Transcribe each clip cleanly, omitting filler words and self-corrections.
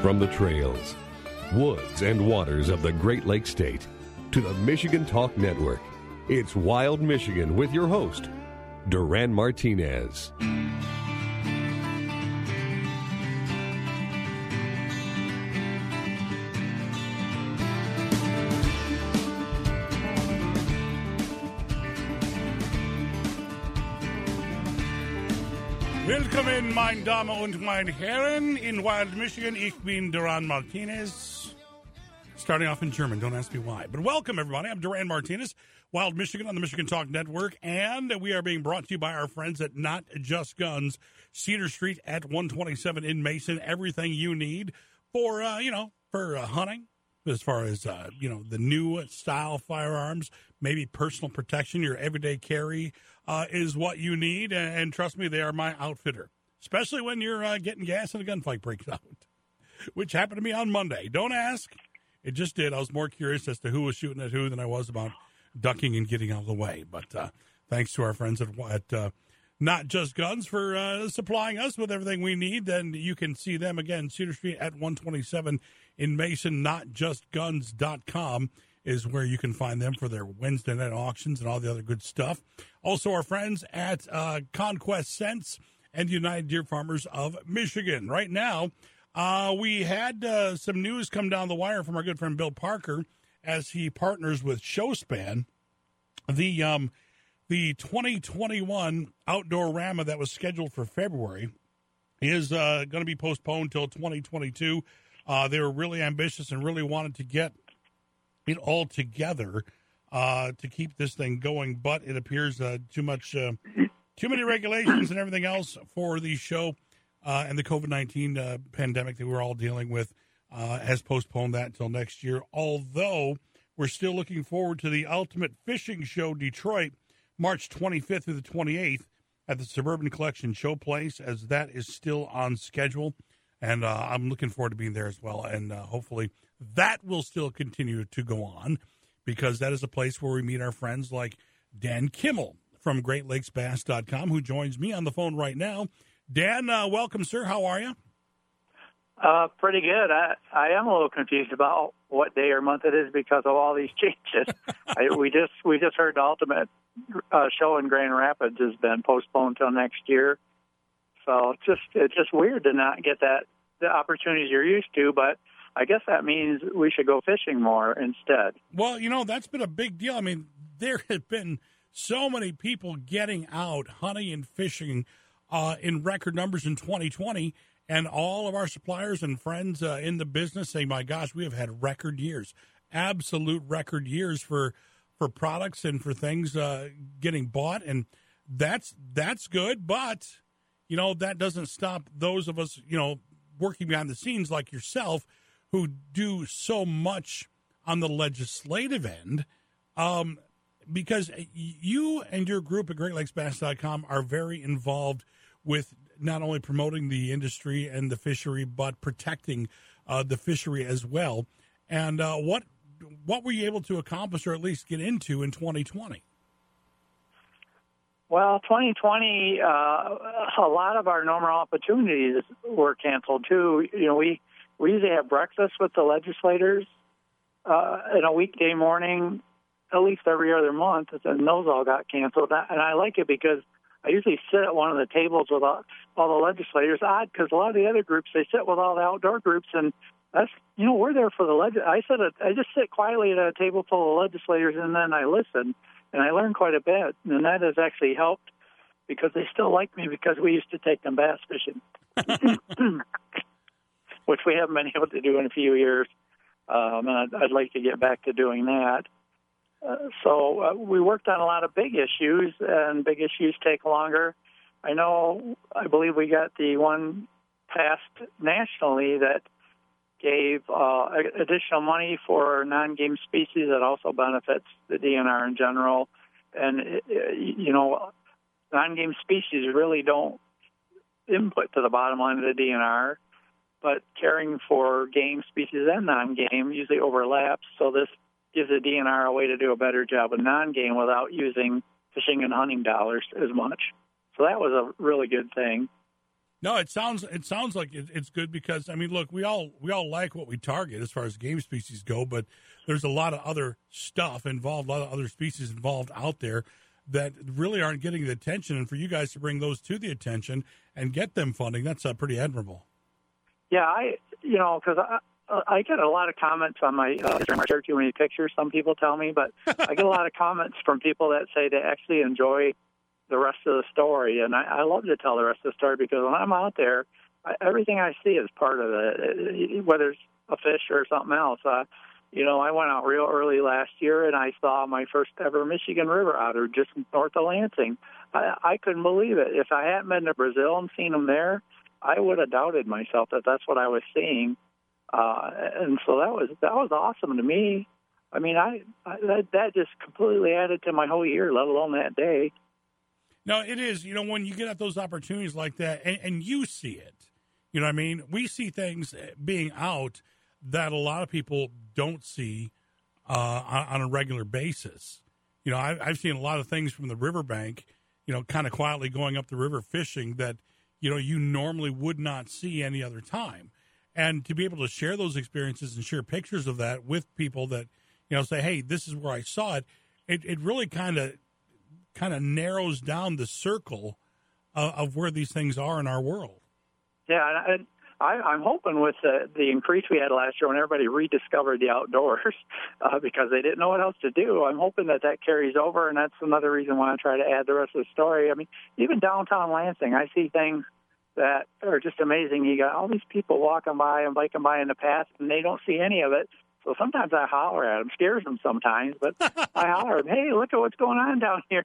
From the trails, woods, and waters of the Great Lakes State to the Michigan Talk Network, it's Wild Michigan with your host, Duran Martinez. Willkommen, meine Damen und meine Herren, in Wild Michigan. Ich bin Duran Martinez. Starting off in German, don't ask me why. But welcome, everybody. I'm Duran Martinez, Wild Michigan on the Michigan Talk Network. And we are being brought to you by our friends at Not Just Guns, Cedar Street at 127 in Mason. Everything you need for, for hunting, as far as, the new style firearms, maybe personal protection, your everyday carry is what you need. And trust me, they are my outfitter, especially when you're getting gas and a gunfight breaks out, which happened to me on Monday. Don't ask. It just did. I was more curious as to who was shooting at who than I was about ducking and getting out of the way. But thanks to our friends at Not Just Guns for supplying us with everything we need. Then you can see them again, Cedar Street at 127 in Mason. NotJustGuns.com is where you can find them for their Wednesday night auctions and all the other good stuff. Also, our friends at Conquest Scents and United Deer Farmers of Michigan. Right now, we had some news come down the wire from our good friend Bill Parker as he partners with Showspan. The 2021 outdoor RAMA that was scheduled for February is going to be postponed till 2022. They were really ambitious and really wanted to get it all together to keep this thing going, but it appears too many regulations and everything else for the show and the COVID-19 pandemic that we're all dealing with has postponed that until next year. Although we're still looking forward to the Ultimate Fishing Show Detroit, March 25th through the 28th at the Suburban Collection Showplace, as that is still on schedule. And I'm looking forward to being there as well. And hopefully that will still continue to go on, because that is a place where we meet our friends like Dan Kimmel from GreatLakesBass.com, who joins me on the phone right now. Dan, welcome, sir. How are you? Pretty good. I am a little confused about what day or month it is because of all these changes. We just heard the Ultimate show in Grand Rapids has been postponed till next year. So it's just weird to not get the opportunities you're used to, but I guess that means we should go fishing more instead. Well, that's been a big deal. I mean, there have been so many people getting out hunting and fishing in record numbers in 2020, and all of our suppliers and friends in the business saying, my gosh, we have had record years, absolute record years for products and for things getting bought, and that's good, but that doesn't stop those of us, working behind the scenes like yourself, who do so much on the legislative end, because you and your group at GreatLakesBass.com are very involved with not only promoting the industry and the fishery, but protecting the fishery as well. And what were you able to accomplish, or at least get into, in 2020? Well, 2020, a lot of our normal opportunities were canceled, too. We usually have breakfast with the legislators in a weekday morning, at least every other month, and those all got canceled. And I like it because I usually sit at one of the tables with all the legislators. Odd, because a lot of the other groups, they sit with all the outdoor groups, and that's, we're there for the I just sit quietly at a table full of legislators, and then I listen, and I learn quite a bit. And that has actually helped because they still like me because we used to take them bass fishing. Which we haven't been able to do in a few years. And I'd like to get back to doing that. So we worked on a lot of big issues, and big issues take longer. I believe we got the one passed nationally that gave additional money for non-game species that also benefits the DNR in general. And, non-game species really don't input to the bottom line of the DNR, but caring for game species and non-game usually overlaps, so this gives the DNR a way to do a better job of non-game without using fishing and hunting dollars as much. So that was a really good thing. No, it sounds like it's good because, I mean, look, we all like what we target as far as game species go, but there's a lot of other stuff involved, a lot of other species involved out there that really aren't getting the attention. And for you guys to bring those to the attention and get them funding, that's pretty admirable. Yeah, because I get a lot of comments on my share too many pictures, some people tell me, but I get a lot of comments from people that say they actually enjoy the rest of the story, and I love to tell the rest of the story because when I'm out there, everything I see is part of it, whether it's a fish or something else. I went out real early last year, and I saw my first ever Michigan river otter just north of Lansing. I couldn't believe it. If I hadn't been to Brazil and seen them there, I would have doubted myself that that's what I was seeing. And so that was awesome to me. I mean, that just completely added to my whole year, let alone that day. No, it is. When you get at those opportunities like that, and you see it, you know what I mean? We see things being out that a lot of people don't see on a regular basis. I've seen a lot of things from the riverbank, kind of quietly going up the river fishing that, you normally would not see any other time. And to be able to share those experiences and share pictures of that with people that, say, hey, this is where I saw it, it really kind of narrows down the circle of where these things are in our world. Yeah, and I'm hoping with the increase we had last year when everybody rediscovered the outdoors because they didn't know what else to do, I'm hoping that carries over, and that's another reason why I try to add the rest of the story. I mean, even downtown Lansing, I see things that are just amazing. You got all these people walking by and biking by in the path, and they don't see any of it. So sometimes I holler at them, scares them sometimes, but I holler at them, hey, look at what's going on down here.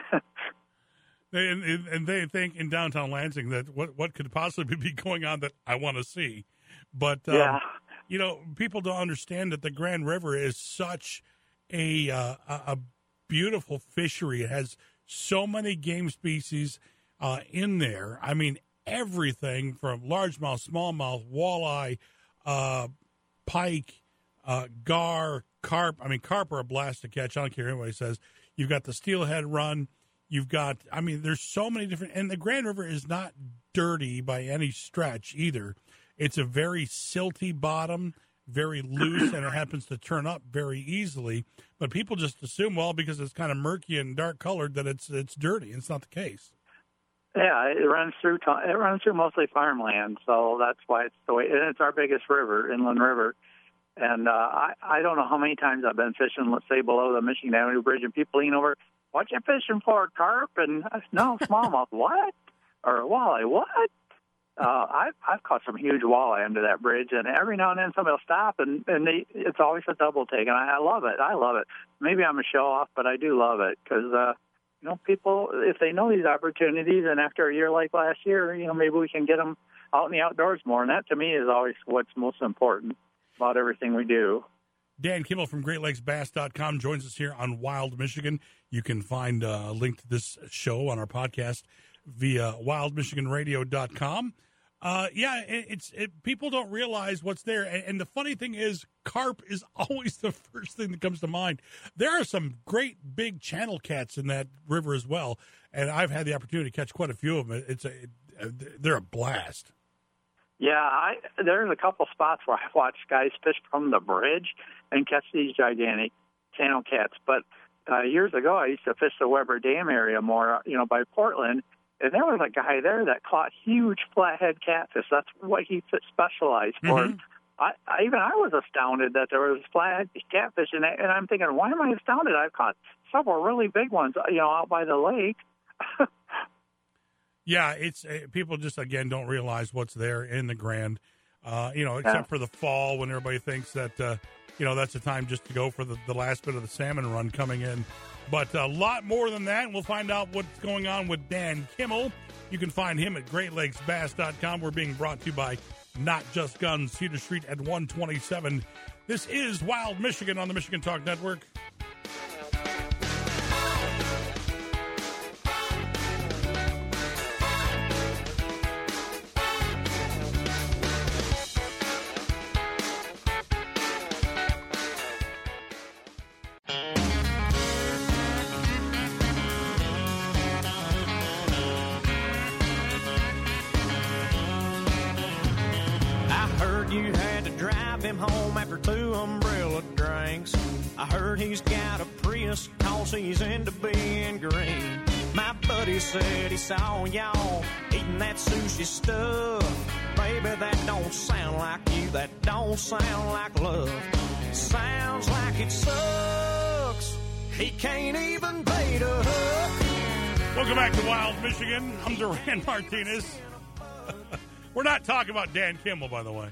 And they think in downtown Lansing that what could possibly be going on that I want to see. But, people don't understand that the Grand River is such a beautiful fishery. It has so many game species in there. I mean, everything from largemouth, smallmouth, walleye, pike, gar, carp. I mean, carp are a blast to catch. I don't care what anybody says. You've got the steelhead run. You've got, there's so many different, and the Grand River is not dirty by any stretch either. It's a very silty bottom, very loose, and it happens to turn up very easily. But people just assume, well, because it's kind of murky and dark colored, that it's dirty. It's not the case. Yeah, it runs through mostly farmland, so that's why it's the way. And it's our biggest river, inland river. And I don't know how many times I've been fishing, let's say, below the Michigan Avenue Bridge, and people lean over, what you fishing for, carp? And no, smallmouth, what? Or walleye, what? I've caught some huge walleye under that bridge, and every now and then somebody will stop, and it's always a double take, and I love it. I love it. Maybe I'm a show-off, but I do love it because, people, if they know these opportunities, and after a year like last year, maybe we can get them out in the outdoors more, and that to me is always what's most important about everything we do. Dan Kimmel from GreatLakesBass.com joins us here on Wild Michigan. You can find a link to this show on our podcast via wildmichiganradio.com. People don't realize what's there. And the funny thing is, carp is always the first thing that comes to mind. There are some great big channel cats in that river as well. And I've had the opportunity to catch quite a few of them. They're a blast. Yeah, there's a couple spots where I watch guys fish from the bridge and catch these gigantic channel cats. But years ago, I used to fish the Weber Dam area more, by Portland, and there was a guy there that caught huge flathead catfish. That's what he specialized for. Mm-hmm. I was astounded that there was flathead catfish, and I'm thinking, why am I astounded? I've caught several really big ones, out by the lake. Yeah, it's people just, again, don't realize what's there in the Grand, except for the fall when everybody thinks that, that's the time just to go for the last bit of the salmon run coming in. But a lot more than that, and we'll find out what's going on with Dan Kimmel. You can find him at GreatLakesBass.com. We're being brought to you by Not Just Guns, Cedar Street at 127. This is Wild Michigan on the Michigan Talk Network. you had to drive him home after 2 umbrella drinks. I heard he's got a Prius 'cause he's into being green. My buddy said he saw y'all eating that sushi stuff. Baby, that don't sound like you. That don't sound like love. Sounds like it sucks. He can't even bait a hook. Welcome back to Wild Michigan. I'm Duran Martinez. We're not talking about Dan Kimmel, by the way.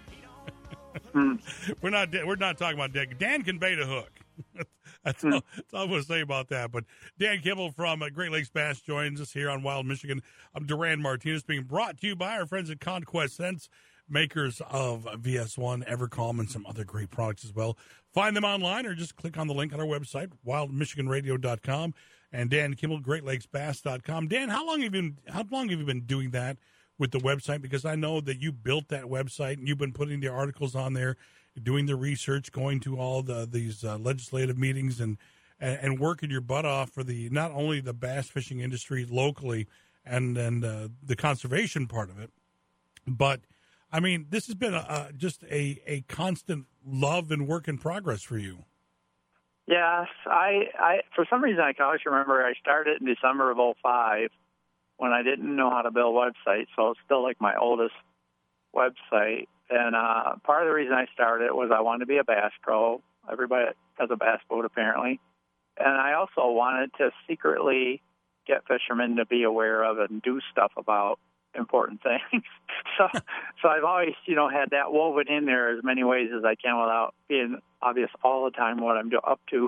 We're not talking about Dan. Dan can bait a hook. That's all I'm going to say about that. But Dan Kimmel from Great Lakes Bass joins us here on Wild Michigan. I'm Duran Martinez, being brought to you by our friends at Conquest Scents, makers of VS1, Evercalm, and some other great products as well. Find them online or just click on the link on our website, wildmichiganradio.com. And Dan Kimmel, GreatLakesBass.com. Dan, how long have you been doing that with the website? Because I know that you built that website and you've been putting the articles on there, doing the research, going to all these legislative meetings and working your butt off for not only the bass fishing industry locally and the conservation part of it, but I mean, this has been just a constant love and work in progress for you. Yes, I for some reason I can always remember I started in December of 2005 when I didn't know how to build websites, so it's still like my oldest website. And part of the reason I started was I wanted to be a bass pro. Everybody has a bass boat, apparently. And I also wanted to secretly get fishermen to be aware of and do stuff about important things. So I've always, had that woven in there as many ways as I can without being obvious all the time what I'm up to.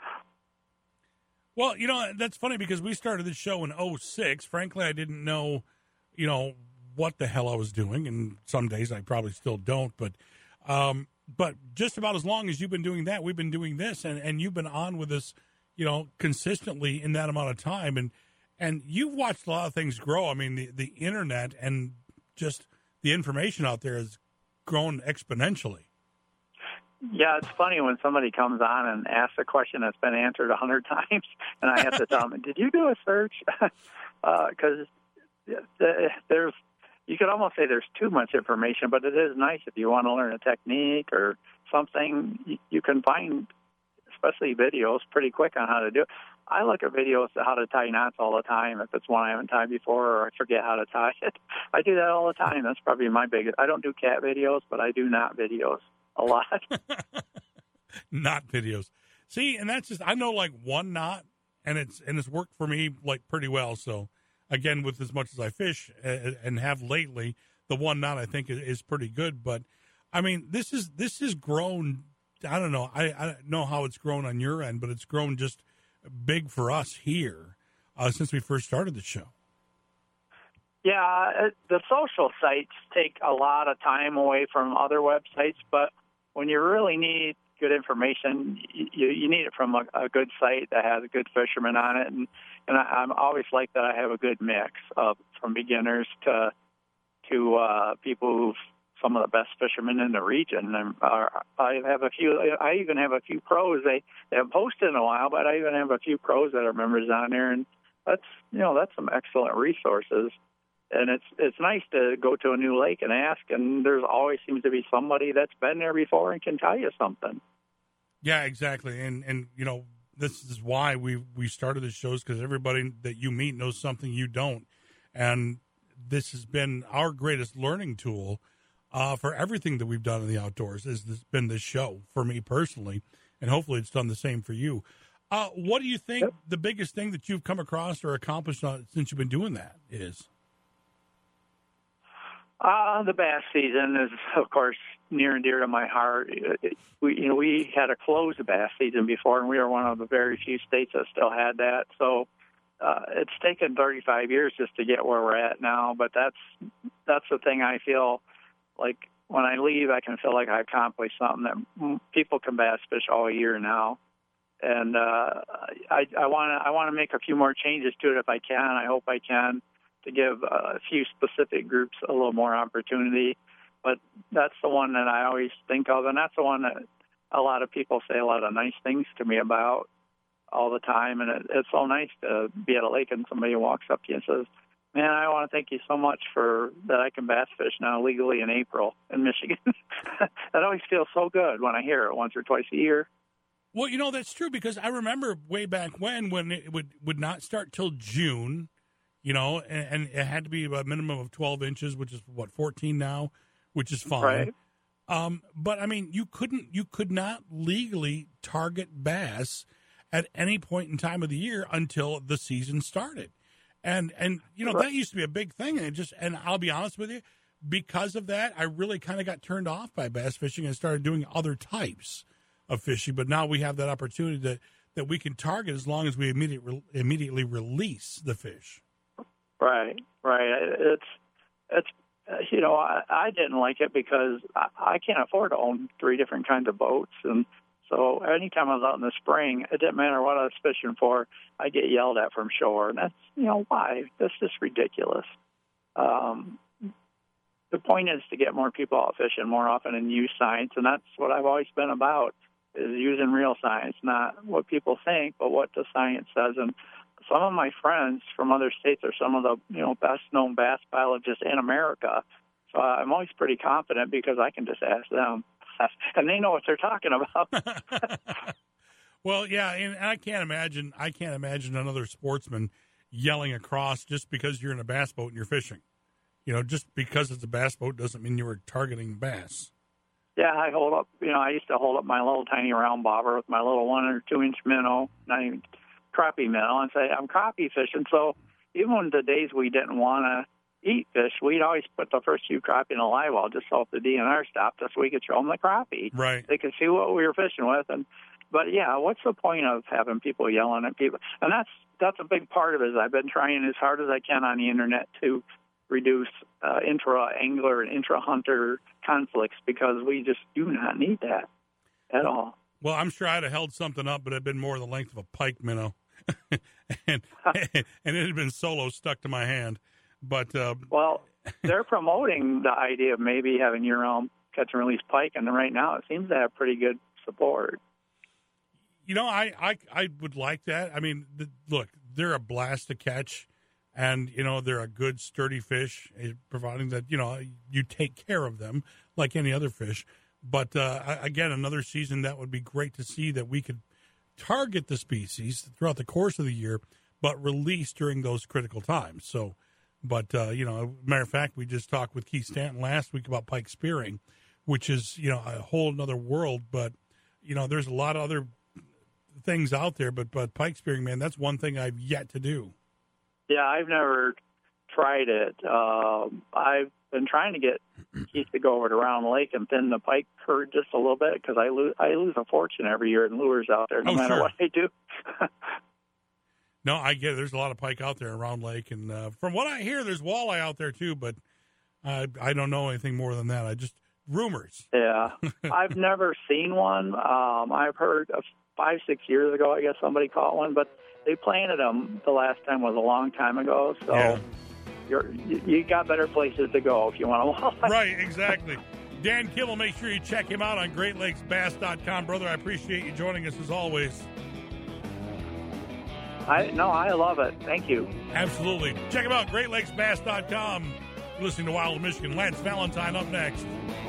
Well, that's funny because we started this show in 2006. Frankly, I didn't know, what the hell I was doing, and some days I probably still don't. But just about as long as you've been doing that, we've been doing this, and you've been on with us, consistently in that amount of time, and you've watched a lot of things grow. I mean, the internet and just the information out there has grown exponentially. Yeah, it's funny when somebody comes on and asks a question that's been answered 100 times, and I have to tell them, "Did you do a search?" Because there's. You could almost say there's too much information, but it is nice if you want to learn a technique or something. You can find, especially videos, pretty quick on how to do it. I look at videos on how to tie knots all the time. If it's one I haven't tied before or I forget how to tie it, I do that all the time. That's probably my biggest. I don't do cat videos, but I do knot videos a lot. Knot videos. See, and that's just, I know like one knot, and it's worked for me like pretty well. So again, with as much as I fish and have lately, the one knot I think is pretty good. But I mean, this has grown. I don't know. I don't know how it's grown on your end, but it's grown just big for us here since we first started the show. Yeah, the social sites take a lot of time away from other websites, but when you really need good information, you need it from a good site that has a good fisherman on it, and I'm always like that. I have a good mix of from beginners to people who've some of the best fishermen in the region. And I have a few. I even have a few pros. They haven't posted in a while, but I even have a few pros that are members on there, and that's some excellent resources. And it's nice to go to a new lake and ask, and there's always seems to be somebody that's been there before and can tell you something. Yeah, exactly. And this is why we started the shows, because everybody that you meet knows something you don't. And this has been our greatest learning tool for everything that we've done in the outdoors. Has been this show for me personally, and hopefully it's done the same for you. What do you think the biggest thing that you've come across or accomplished since you've been doing that is? The bass season is, of course, near and dear to my heart. We had a closed bass season before, and we were one of the very few states that still had that. So it's taken 35 years just to get where we're at now. But that's the thing I feel like when I leave, I can feel like I accomplished something that people can bass fish all year now. And I want to make a few more changes to it if I can. I hope I can, to give a few specific groups a little more opportunity. But that's the one that I always think of, and that's the one that a lot of people say a lot of nice things to me about all the time. And it's so nice to be at a lake and somebody walks up to you and says, Man, I want to thank you so much for that. I can bass fish now legally in April in Michigan. That always feels so good when I hear it once or twice a year. Well, that's true, because I remember way back when it would not start till June, and it had to be a minimum of 12 inches, which is 14 now, which is fine. Right. But I mean, you could not legally target bass at any point in time of the year until the season started. And that used to be a big thing, and I'll be honest with you, because of that, I really kind of got turned off by bass fishing and started doing other types of fishing. But now we have that opportunity that we can target as long as we immediately release the fish. Right. It's I didn't like it because I can't afford to own 3 different kinds of boats, and so anytime I was out in the spring, it didn't matter what I was fishing for, I get yelled at from shore, and that's, why? That's just ridiculous. The point is to get more people out fishing more often and use science, and that's what I've always been about, is using real science, not what people think, but what the science says. And some of my friends from other states are some of the best-known bass biologists in America, so I'm always pretty confident because I can just ask them. And they know what they're talking about. Well, yeah, and I can't imagine another sportsman yelling across just because you're in a bass boat and you're fishing. Just because it's a bass boat doesn't mean you were targeting bass. Yeah, I used to hold up my little tiny round bobber with my little 1 or 2 inch minnow, not even crappie minnow, and say, I'm crappie fishing. So even the days we didn't want to eat fish, we'd always put the first few crappie in a live well just so if the DNR stopped us, we could show them the crappie. Right. They could see what we were fishing with. But yeah, what's the point of having people yelling at people? And that's a big part of it. I've been trying as hard as I can on the internet to reduce intra-angler and intra-hunter conflicts, because we just do not need that at all. Well, I'm sure I'd have held something up, but it'd been more the length of a pike minnow. and it had been solo stuck to my hand. But well, they're promoting the idea of maybe having your own catch and release pike, and right now it seems to have pretty good support. I would like that. I mean, look, they're a blast to catch, and they're a good sturdy fish, providing that you take care of them like any other fish. But again, another season that would be great to see, that we could target the species throughout the course of the year, but release during those critical times. So. But, matter of fact, we just talked with Keith Stanton last week about pike spearing, which is, a whole other world. But, there's a lot of other things out there. But pike spearing, man, that's one thing I've yet to do. Yeah, I've never tried it. I've been trying to get Keith to go over to Round Lake and thin the pike herd just a little bit, because I lose a fortune every year in lures out there, no matter what I do. No, I get it. There's a lot of pike out there around Lake, and from what I hear, there's walleye out there too, but I don't know anything more than that. Rumors. Yeah. I've never seen one. I've heard 5-6 years ago, I guess somebody caught one, but they planted them the last time was a long time ago, so yeah. You got better places to go if you want to walleye. Right, exactly. Dan Kimmel, make sure you check him out on GreatLakesBass.com. Brother, I appreciate you joining us as always. I love it. Thank you. Absolutely. Check him out, GreatLakesBass.com. You're listening to Wild Michigan. Lance Valentine up next.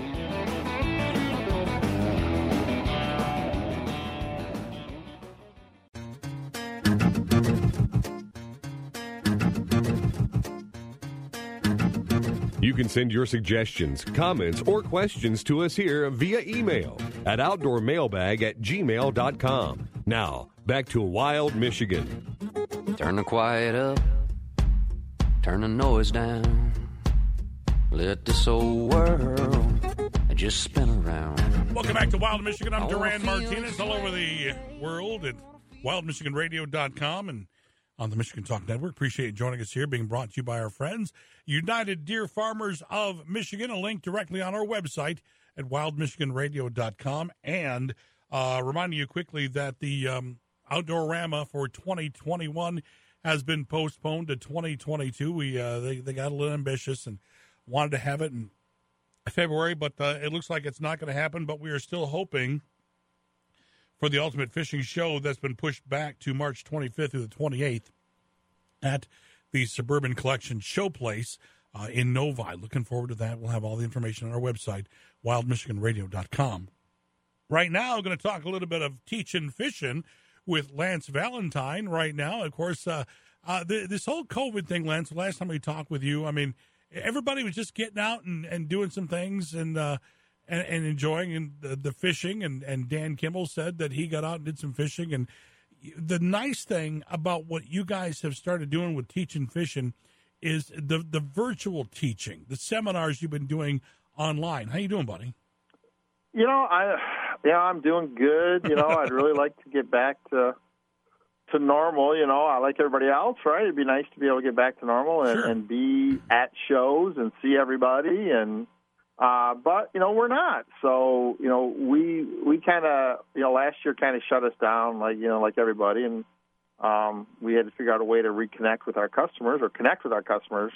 You can send your suggestions, comments, or questions to us here via email at outdoormailbag@gmail.com. Now, back to Wild Michigan. Turn the quiet up, turn the noise down, let this old world just spin around. Welcome back to Wild Michigan. I'm Duran Martinez, all over the world at wildmichiganradio.com and on the Michigan Talk Network. Appreciate you joining us here, being brought to you by our friends, United Deer Farmers of Michigan. A link directly on our website at wildmichiganradio.com. And reminding you quickly that the Outdoorama for 2021 has been postponed to 2022. They got a little ambitious and wanted to have it in February, but it looks like it's not going to happen. But we are still hoping for the Ultimate Fishing Show that's been pushed back to March 25th through the 28th at the Suburban Collection Showplace in Novi. Looking forward to that. We'll have all the information on our website, wildmichiganradio.com. Right now, I'm going to talk a little bit of teaching fishing with Lance Valentine right now. Of course, this whole COVID thing, Lance, the last time we talked with you, I mean, everybody was just getting out and doing some things and enjoying the fishing. And Dan Kimball said that he got out and did some fishing. And the nice thing about what you guys have started doing with teaching fishing is the virtual teaching, the seminars you've been doing online. How you doing, buddy? You know, I'm doing good. You know, I'd really like to get back to normal. You know, I like everybody else, right? It'd be nice to be able to get back to normal and be at shows and see everybody. And but you know, we're not. So you know, we kind of last year kind of shut us down, like everybody, and we had to figure out a way to reconnect with our customers or connect with our customers.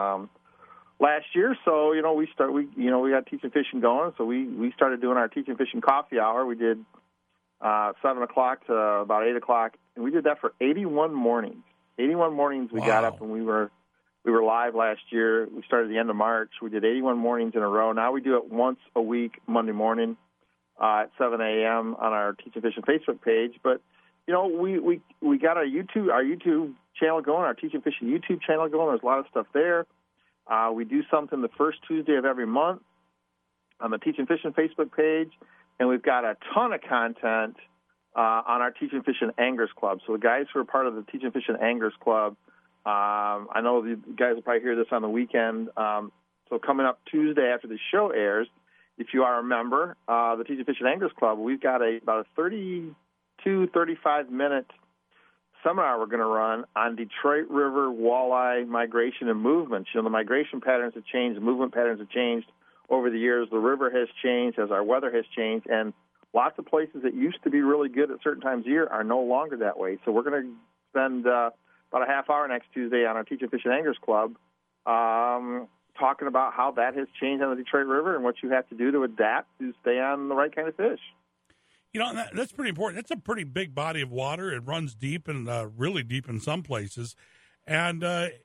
Last year, so we got Teaching Fishing going, so we started doing our Teaching Fishing coffee hour. We did 7 o'clock to about 8 o'clock, and we did that for 81 mornings. 81 mornings we got up, and we were live last year. We started at the end of March. We did 81 mornings in a row. Now we do it once a week, Monday morning at 7 a.m. on our Teaching Fishing Facebook page. But we got our YouTube channel going, our Teaching Fishing YouTube channel going. There's a lot of stuff there. We do something the first Tuesday of every month on the Teaching Fishing Facebook page, and we've got a ton of content on our Teaching Fishing Anglers Club. So the guys who are part of the Teaching Fishing Anglers Club, I know the guys will probably hear this on the weekend. So coming up Tuesday after the show airs, if you are a member, the Teaching Fishing Anglers Club, we've got about a 32, 35-minute seminar we're going to run on Detroit River walleye migration and movement. The migration patterns have changed, the movement patterns have changed over the years. The river has changed as our weather has changed, and lots of places that used to be really good at certain times of year are no longer that way. So we're going to spend about a half hour next Tuesday on our Teaching Fishing Anglers Club talking about how that has changed on the Detroit River and what you have to do to adapt to stay on the right kind of fish. That's pretty important. It's a pretty big body of water. It runs deep and really deep in some places. And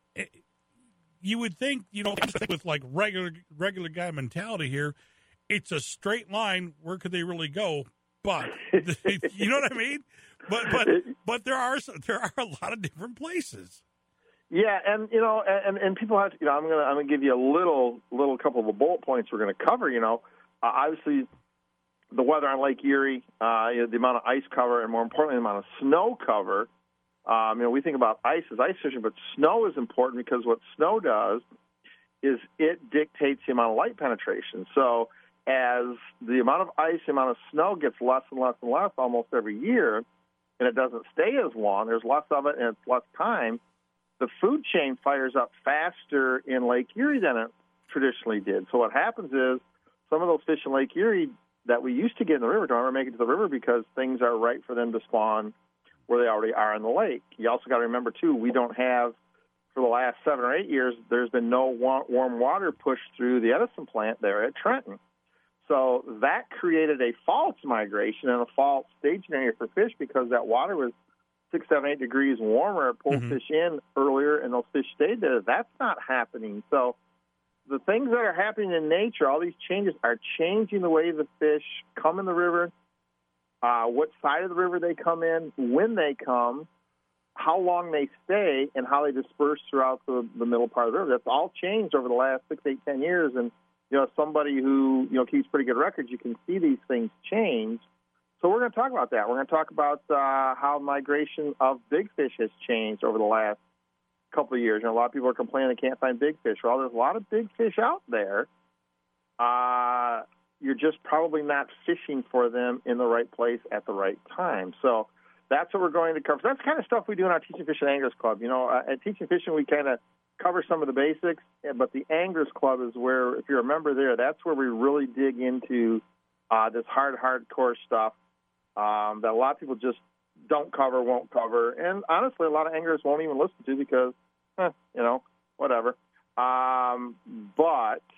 you would think, with like regular guy mentality here, it's a straight line. Where could they really go? But you know what I mean? But there are a lot of different places. Yeah, and and people have to, I'm gonna give you a little couple of bullet points we're gonna cover. Obviously, the weather on Lake Erie, the amount of ice cover, and more importantly, the amount of snow cover. We think about ice as ice fishing, but snow is important because what snow does is it dictates the amount of light penetration. So as the amount of ice, the amount of snow gets less and less and less almost every year, and it doesn't stay as long, there's less of it and it's less time, the food chain fires up faster in Lake Erie than it traditionally did. So what happens is some of those fish in Lake Erie that we used to get in the river don't ever make it to the river because things are right for them to spawn where they already are in the lake. You also got to remember, too, we don't have, for the last 7 or 8 years, there's been no warm water pushed through the Edison plant there at Trenton. So that created a false migration and a false staging area for fish because that water was 6, 7, 8 degrees warmer. It pulled fish in earlier, and those fish stayed there. That's not happening. So the things that are happening in nature, all these changes are changing the way the fish come in the river, what side of the river they come in, when they come, how long they stay, and how they disperse throughout the middle part of the river. That's all changed over the last 6, 8, 10 years. And, somebody who, keeps pretty good records, you can see these things change. So we're going to talk about that. We're going to talk about how migration of big fish has changed over the last couple of years. A lot of people are complaining they can't find big fish. Well, there's a lot of big fish out there. You're just probably not fishing for them in the right place at the right time. So that's what we're going to cover. So that's the kind of stuff we do in our Teaching Fishing Anglers Club. At Teaching Fishing, we kind of cover some of the basics, but the Anglers Club is where, if you're a member there, that's where we really dig into this hardcore stuff that a lot of people just don't cover, won't cover, and honestly, a lot of anglers won't even listen to because, whatever. But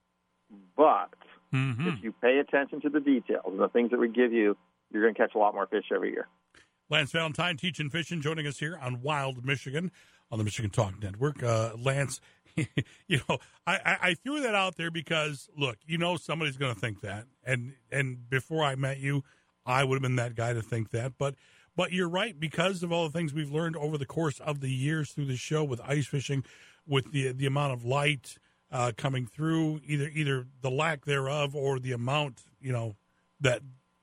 if you pay attention to the details and the things that we give you, you're going to catch a lot more fish every year. Lance Valentine, Teaching Fishing, joining us here on Wild Michigan on the Michigan Talk Network. Lance, you know, I threw that out there because, look, you know somebody's going to think that. And before I met you, I would have been that guy to think that. But you're right, because of all the things we've learned over the course of the years through the show with ice fishing, with the amount of light coming through, either the lack thereof or the amount, you know, that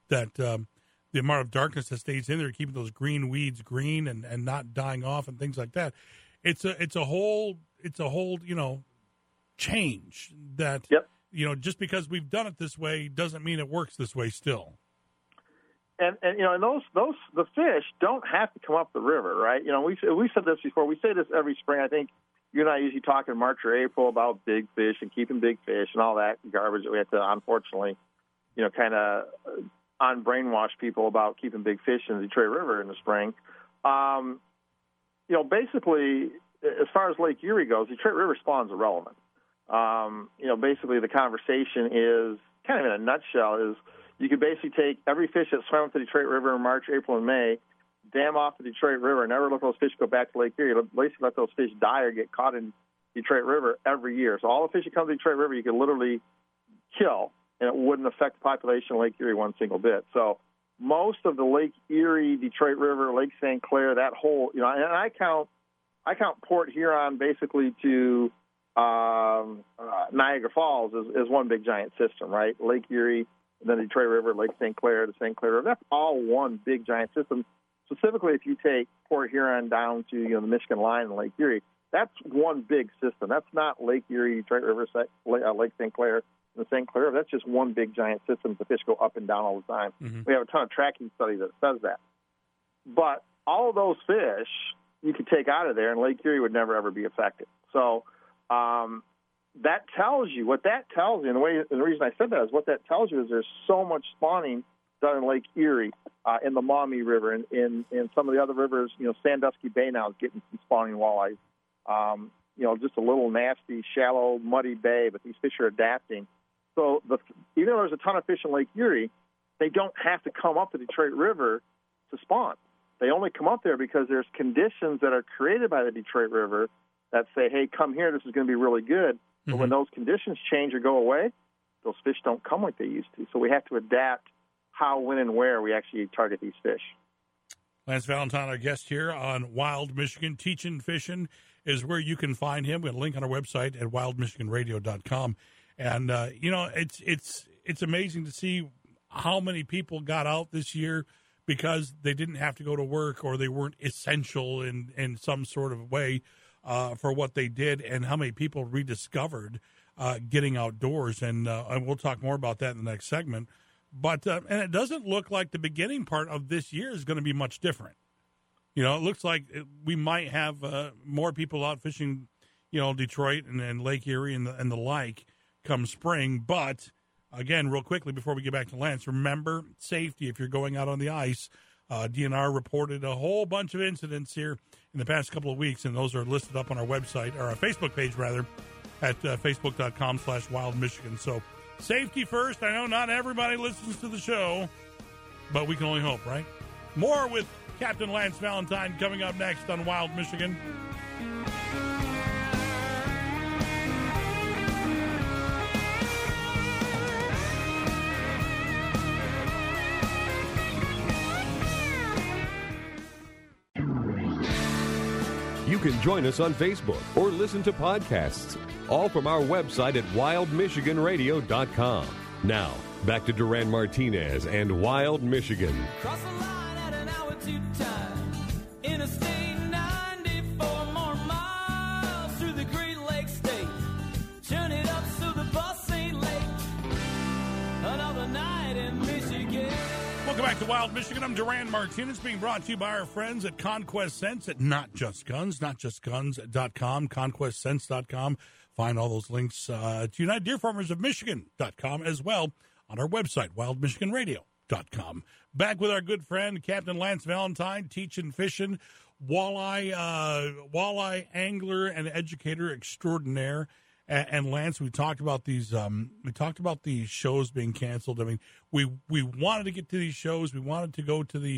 the amount of darkness that stays in there, keeping those green weeds green and not dying off and things like that. It's a whole you know, change that, yep. You know, just because we've done it this way doesn't mean it works this way still. And you know, and those the fish don't have to come up the river, right? You know, we said this before. We say this every spring. I think you and I usually talk in March or April about big fish and keeping big fish and all that garbage that we have to, unfortunately, you know, kind of unbrainwash people about keeping big fish in the Detroit River in the spring. You know, basically, as far as Lake Erie goes, Detroit River spawn's irrelevant. You know, basically the conversation is kind of in a nutshell is you could basically take every fish that swam to the Detroit River in March, April, and May, dam off the Detroit River, and never let those fish go back to Lake Erie. Basically let those fish die or get caught in Detroit River every year. So all the fish that come to the Detroit River you could literally kill, and it wouldn't affect the population of Lake Erie one single bit. So most of the Lake Erie, Detroit River, Lake St. Clair, that whole, you know, and I count Port Huron basically to Niagara Falls as one big giant system, right? Lake Erie, and then the Detroit River, Lake St. Clair, the St. Clair River. That's all one big giant system. Specifically, if you take Port Huron down to, you know, the Michigan line and Lake Erie, that's one big system. That's not Lake Erie, Detroit River, Lake St. Clair, and the St. Clair River. That's just one big giant system. The fish go up and down all the time. Mm-hmm. We have a ton of tracking studies that says that. But all of those fish you could take out of there, and Lake Erie would never, ever be affected. So that tells you, what that tells you, and the reason I said that is what that tells you is there's so much spawning done in Lake Erie, in the Maumee River, and in some of the other rivers. You know, Sandusky Bay now is getting some spawning walleyes. You know, just a little nasty, shallow, muddy bay, but these fish are adapting. So even though there's a ton of fish in Lake Erie, they don't have to come up the Detroit River to spawn. They only come up there because there's conditions that are created by the Detroit River that say, hey, come here, this is going to be really good. But mm-hmm. when those conditions change or go away, those fish don't come like they used to. So we have to adapt how, when, and where we actually target these fish. Lance Valentine, our guest here on Wild Michigan. Teaching Fishing is where you can find him. We have a link on our website at wildmichiganradio.com. And, you know, it's amazing to see how many people got out this year because they didn't have to go to work or they weren't essential in some sort of way for what they did, and how many people rediscovered getting outdoors. And we'll talk more about that in the next segment. But and it doesn't look like the beginning part of this year is going to be much different. You know, it looks like we might have more people out fishing, you know, Detroit and Lake Erie and the like come spring. But, again, real quickly before we get back to Lance, remember safety if you're going out on the ice. DNR reported a whole bunch of incidents here in the past couple of weeks, and those are listed up on our website, or our Facebook page, rather, at facebook.com/Wild Michigan. So safety first. I know not everybody listens to the show, but we can only hope, right? More with Captain Lance Valentine coming up next on Wild Michigan. You can join us on Facebook or listen to podcasts, all from our website at wildmichiganradio.com. Now, back to Duran Martinez and Wild Michigan. Cross the line at an hour too time. Interstate 94 more miles through the Great Lakes State. Turn it up so the bus ain't late. Another night in Michigan. Welcome back to Wild Michigan. I'm Duran Martinez, being brought to you by our friends at Conquest Scents at Not Just Guns, notjustguns.com, conquestsense.com. Find all those links to United Deer Farmers of Michigan.com as well on our website, wildmichiganradio.com. Back with our good friend, Captain Lance Valentine, teaching fishing, walleye angler and educator extraordinaire. And Lance, we talked about these. We talked about these shows being canceled. I mean, we wanted to get to these shows. We wanted to go to the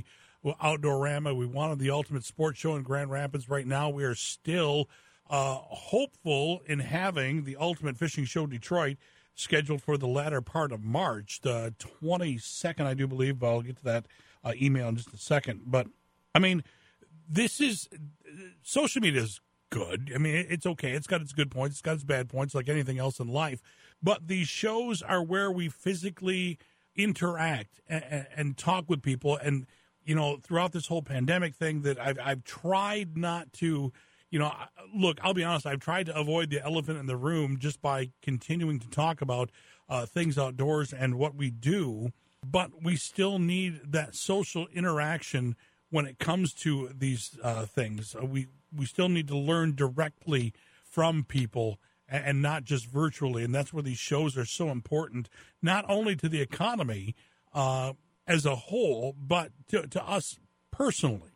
Outdoorama. We wanted the Ultimate Sports Show in Grand Rapids. Right now, we are still hopeful in having the Ultimate Fishing Show Detroit scheduled for the latter part of March, the 22nd, I do believe, but I'll get to that email in just a second. But, I mean, this is – social media is good. I mean, it's okay. It's got its good points. It's got its bad points like anything else in life. But these shows are where we physically interact and talk with people. And, you know, throughout this whole pandemic thing that I've tried not to – you know, look, I'll be honest, I've tried to avoid the elephant in the room just by continuing to talk about things outdoors and what we do, but we still need that social interaction when it comes to these things. We still need to learn directly from people and not just virtually, and that's where these shows are so important, not only to the economy as a whole, but to us personally.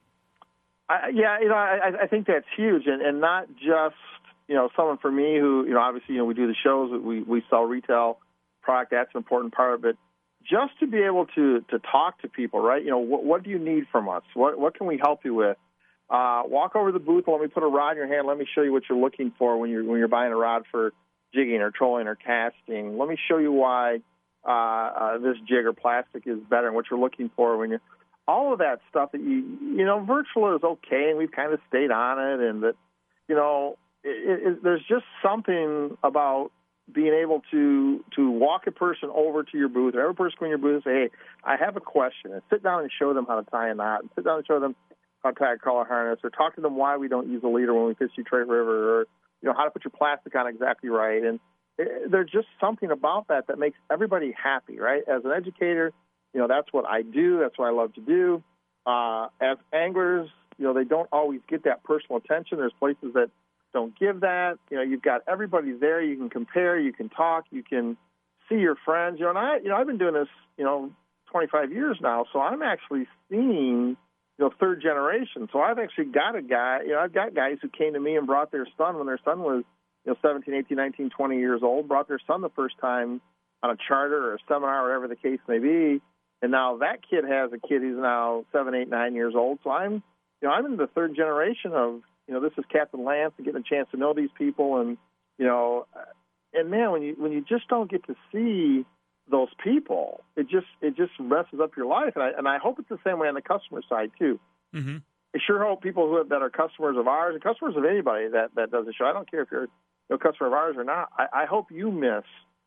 I think that's huge, and not just, you know, someone for me who, you know, obviously, you know, we do the shows, we sell retail product, that's an important part of it. Just to be able to talk to people, right? You know, what do you need from us? What can we help you with? Walk over to the booth, let me put a rod in your hand, let me show you what you're looking for when you're buying a rod for jigging or trolling or casting. Let me show you why this jig or plastic is better and what you're looking for when you're. All of that stuff that you know, virtual is okay, and we've kind of stayed on it, and that, you know, there's just something about being able to walk a person over to your booth, or every person go in your booth and say, hey, I have a question, and sit down and show them how to tie a knot, and sit down and show them how to tie a crawler harness, or talk to them why we don't use a leader when we fish Detroit River, or, you know, how to put your plastic on exactly right. And there's just something about that makes everybody happy, right? As an educator, you know, that's what I do. That's what I love to do. As anglers, you know, they don't always get that personal attention. There's places that don't give that. You know, you've got everybody there. You can compare. You can talk. You can see your friends. You know, and I've been doing this, you know, 25 years now, so I'm actually seeing, you know, third generation. So I've actually got a guy, you know, I've got guys who came to me and brought their son when their son was, you know, 17, 18, 19, 20 years old, brought their son the first time on a charter or a seminar, whatever the case may be. And now that kid has a kid who's now 7, 8, 9 years old. So I'm in the third generation of, you know, this is Captain Lance and getting a chance to know these people. And, you know, and man, when you just don't get to see those people, it just messes up your life. And I hope it's the same way on the customer side too. Mm-hmm. I sure hope people that are customers of ours and customers of anybody that does the show, I don't care if you're a customer of ours or not, I hope you miss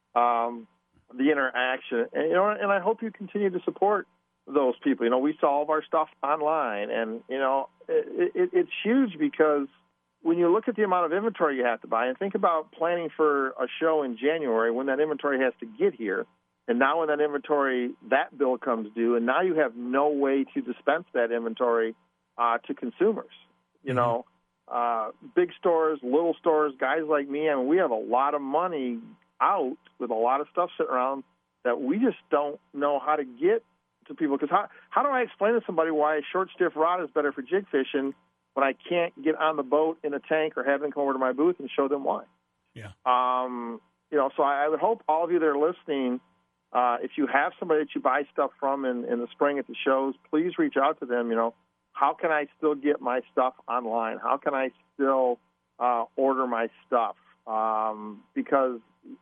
the interaction, and, you know, and I hope you continue to support those people. You know, we sell all of our stuff online, and, you know, it's huge because when you look at the amount of inventory you have to buy, and think about planning for a show in January when that inventory has to get here, and now when that inventory, that bill comes due, and now you have no way to dispense that inventory to consumers. You know, big stores, little stores, guys like me, I mean, we have a lot of money out with a lot of stuff sitting around that we just don't know how to get to people. Because how do I explain to somebody why a short stiff rod is better for jig fishing when I can't get on the boat in a tank or have them come over to my booth and show them why? Yeah. You know, so I would hope all of you that are listening, if you have somebody that you buy stuff from in the spring at the shows, please reach out to them. You know, how can I still get my stuff online? How can I still order my stuff? Because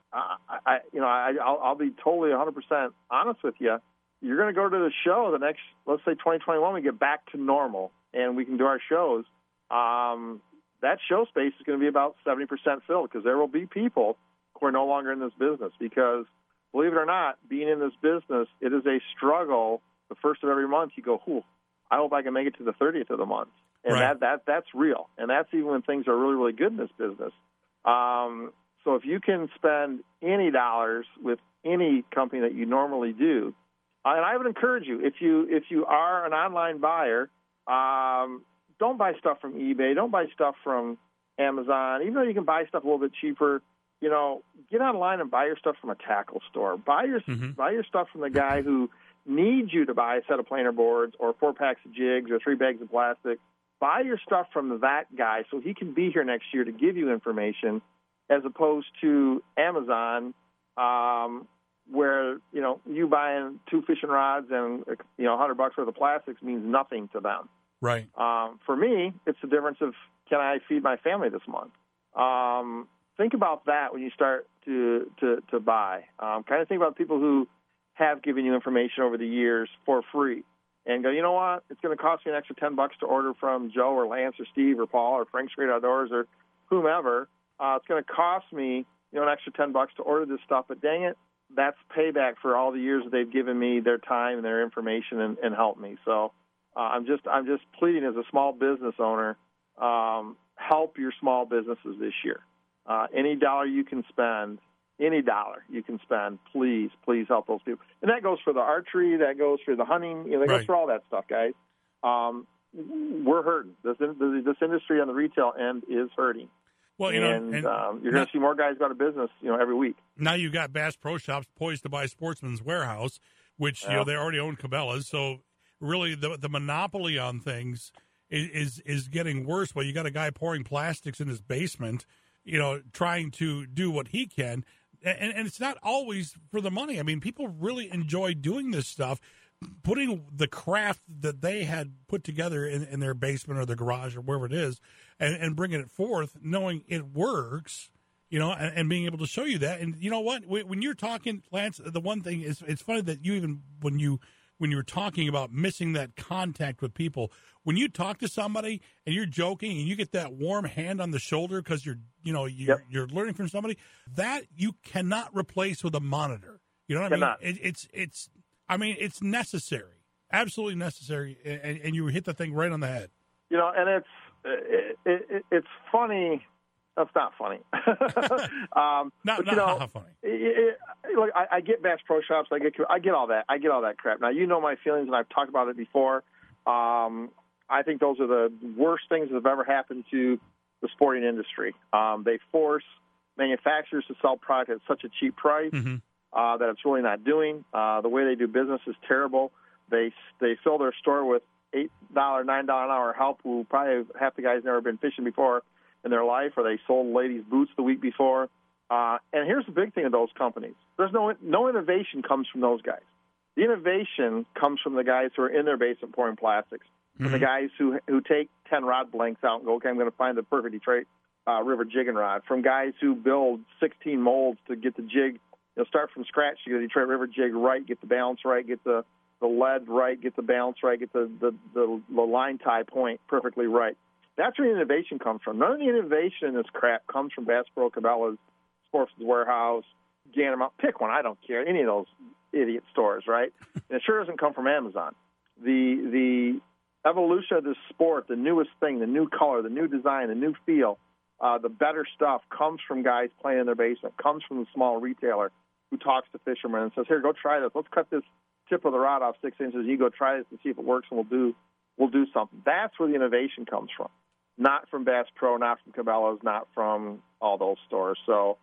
I'll be totally 100% honest with you. You're going to go to the show the next, let's say 2021, we get back to normal and we can do our shows. That show space is going to be about 70% filled because there will be people who are no longer in this business because, believe it or not, being in this business, it is a struggle. The first of every month you go, I hope I can make it to the 30th of the month. And right. that's real. And that's even when things are really, really good in this business. So if you can spend any dollars with any company that you normally do, and I would encourage you, if you are an online buyer, don't buy stuff from eBay, don't buy stuff from Amazon, even though you can buy stuff a little bit cheaper. You know, get online and buy your stuff from a tackle store. Buy your stuff from the guy who needs you to buy a set of planer boards or 4 packs of jigs or 3 bags of plastic. Buy your stuff from that guy so he can be here next year to give you information, as opposed to Amazon, where, you buying 2 fishing rods and, $100 worth of plastics means nothing to them. Right. For me, it's the difference of, can I feed my family this month? Think about that when you start to buy. Kind of think about people who have given you information over the years for free and go, you know what? It's going to cost me an extra $10 to order from Joe or Lance or Steve or Paul or Frank's Great Outdoors or whomever. It's going to cost me, an extra $10 to order this stuff, but dang it, that's payback for all the years that they've given me their time and their information and helped me. So I'm just pleading as a small business owner, help your small businesses this year. Any dollar you can spend, please help those people. And that goes for the archery, that goes for the hunting, that goes for all that stuff, guys. We're hurting. This industry on the retail end is hurting. Well, you're going to see more guys go out of business, every week. Now you've got Bass Pro Shops poised to buy Sportsman's Warehouse, which they already own Cabela's. So really, the monopoly on things is getting worse. Well, you got a guy pouring plastics in his basement, trying to do what he can, and it's not always for the money. I mean, people really enjoy doing this stuff, putting the craft that they had put together in their basement or their garage or wherever it is, and bringing it forth, knowing it works, and being able to show you that. And you know what? When you're talking, Lance, the one thing is, it's funny that you even, when you were talking about missing that contact with people, when you talk to somebody and you're joking and you get that warm hand on the shoulder because you're learning from somebody, that you cannot replace with a monitor. You know what I mean? It's necessary, absolutely necessary, and you hit the thing right on the head. And it's funny. That's not funny. Not funny. Look, I get Bass Pro Shops. I get all that. I get all that crap. Now, my feelings, and I've talked about it before. I think those are the worst things that have ever happened to the sporting industry. They force manufacturers to sell product at such a cheap price that it's really not doing. The way they do business is terrible. They fill their store with $8, $9 an hour help who probably half the guys never been fishing before in their life, or they sold ladies' boots the week before. And here's the big thing of those companies. There's no innovation comes from those guys. The innovation comes from the guys who are in their basement pouring plastics, from the guys who take 10 rod blanks out and go, okay, I'm going to find the perfect Detroit River jigging rod, from guys who build 16 molds to get the jig, start from scratch to get the Detroit River jig right, get the balance right, get the lead right, get the balance right, get the line tie point perfectly right. That's where the innovation comes from. None of the innovation in this crap comes from Bass Pro, Cabela's, Sportsman's Warehouse, Gander Mountain. Pick one. I don't care. Any of those idiot stores, right? And it sure doesn't come from Amazon. The evolution of this sport, the newest thing, the new color, the new design, the new feel, the better stuff comes from guys playing in their basement, comes from the small retailer who talks to fishermen and says, here, go try this. Let's cut this tip of the rod off 6 inches. You go try this and see if it works, and we'll do something. That's where the innovation comes from. Not from Bass Pro, not from Cabela's, not from all those stores. So,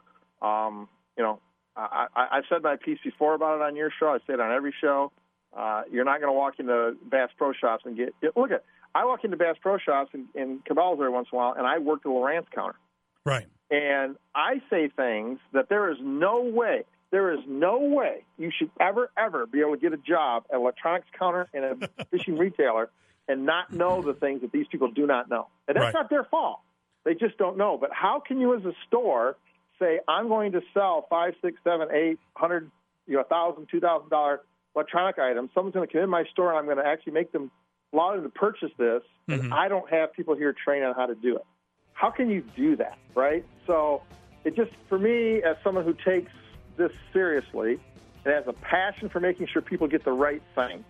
I've said my piece before about it on your show. I say it on every show. You're not going to walk into Bass Pro Shops and I walk into Bass Pro Shops and Cabela's every once in a while, and I work the Lowrance counter. Right. And I say things that there is no way you should ever be able to get a job at an electronics counter in a fishing retailer and not know the things that these people do not know. And that's not their fault. They just don't know. But how can you as a store say, I'm going to sell $5, $6, $7, $800, $1,000, $2,000 electronic items. Someone's going to come in my store, and I'm going to actually make them allow them to purchase this, and I don't have people here trained on how to do it. How can you do that, right? So it just, for me, as someone who takes this seriously and has a passion for making sure people get the right thing,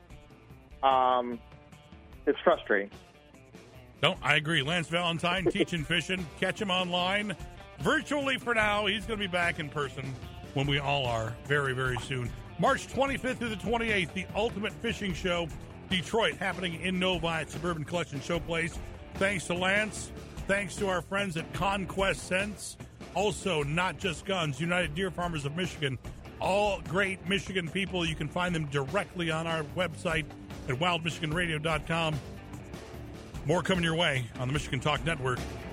it's frustrating. No, I agree. Lance Valentine, Teaching Fishing. Catch him online. Virtually for now. He's going to be back in person when we all are very, very soon. March 25th through the 28th, the Ultimate Fishing Show, Detroit, happening in Novi at Suburban Collection Showplace. Thanks to Lance. Thanks to our friends at Conquest Scents. Also, Not Just Guns, United Deer Farmers of Michigan. All great Michigan people. You can find them directly on our website at wildmichiganradio.com. More coming your way on the Michigan Talk Network.